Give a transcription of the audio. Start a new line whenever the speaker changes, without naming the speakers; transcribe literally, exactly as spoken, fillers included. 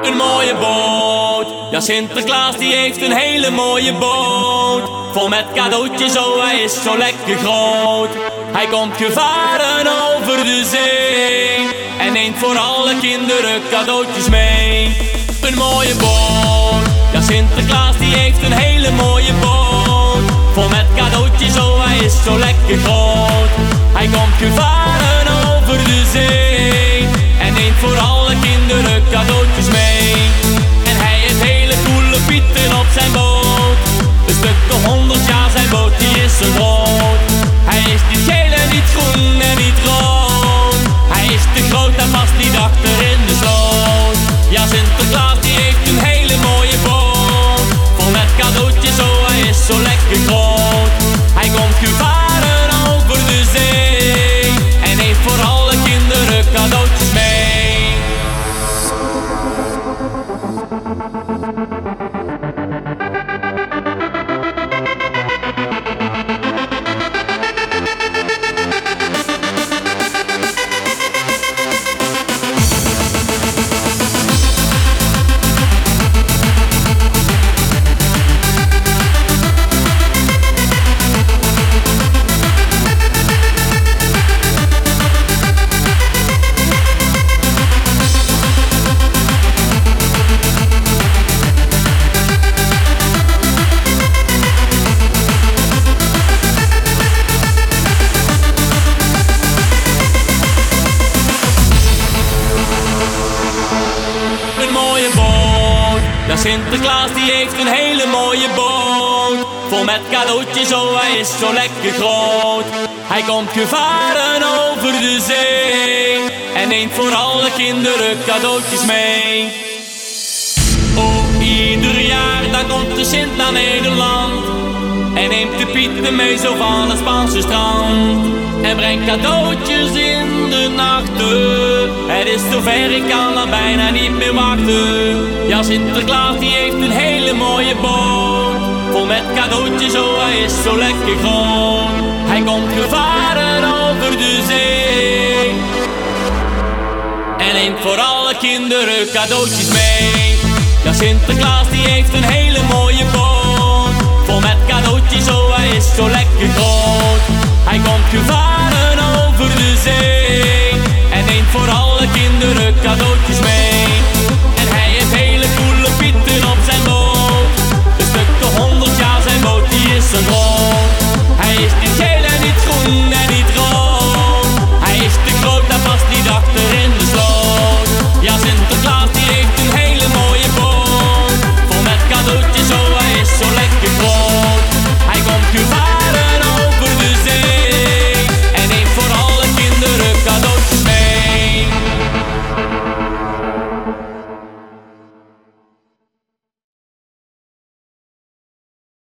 een mooie boot. Ja, Sinterklaas die heeft een hele mooie boot. Vol met cadeautjes, oh hij is zo lekker groot. Hij komt gevaren over de zee en neemt voor alle kinderen cadeautjes mee. Een mooie boot. Ja, Sinterklaas die heeft een hele mooie boot. Vol met cadeautjes, oh hij is zo lekker groot. Hij komt gevaren over de zee en neemt voor alle kinderen cadeautjes mee. En hij heeft hele coole pieten op zijn boot. Een stuk de honderd jaar, zijn boot die is zo groot. Hij is niet geel en niet groen en niet rood. Hij is te groot en past niet achter in de sloot. Ja, Sinterklaas die heeft een hele mooie boot. Vol met cadeautjes, oh hij is zo lekker groot. Hij komt gevaren over de zee en heeft voor alle kinderen cadeautjes mee. Ja, Sinterklaas die heeft een hele mooie boot. Vol met cadeautjes, oh hij is zo lekker groot. Hij komt gevaren over de zee en neemt voor alle kinderen cadeautjes mee. Oh, ieder jaar dan komt de Sint naar Nederland en neemt de pieten mee zo van het Spaanse strand. En brengt cadeautjes in de nachten. Het is zover, ik kan er bijna niet meer wachten. Ja, Sinterklaas die heeft een hele mooie boot. Vol met cadeautjes, oh hij is zo lekker groot. Hij komt gevaren over de zee en neemt voor alle kinderen cadeautjes mee. Ja, Sinterklaas die heeft een hele mooie boot. Vol met cadeautjes, oh hij is zo lekker groot. Hij komt gevaren over de zee en neemt voor alle kinderen cadeautjes mee.